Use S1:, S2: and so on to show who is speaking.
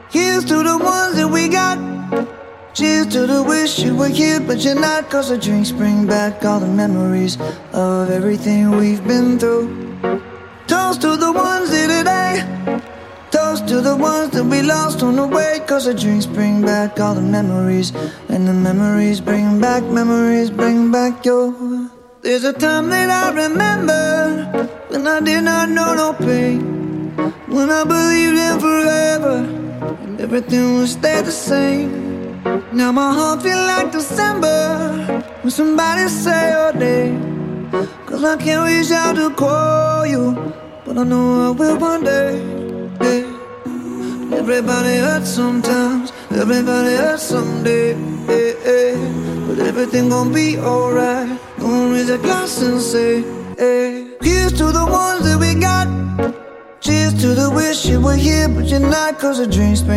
S1: Here's to the ones that we got. Cheers to the wish you were here, but you're not. Cause the drinks bring back all the memories of everything we've been through. Toast to the ones here today. Toast to the ones that we lost on the way. Cause the drinks bring back all the memories, and the memories bring back your. There's a time that I remember when I did not know no pain, when I believed in forever and everything would stay the same. Now my heart feel like December when somebody say your name. Cause I can't reach out to call you, but I know I will one day. Hey. Everybody hurts sometimes, everybody hurts someday. Hey, hey. But everything gon' be alright. Gonna raise a glass and say, hey. Here's to the ones that we got. Cheers to the wish you were here, but you're not. Cause the dreams bring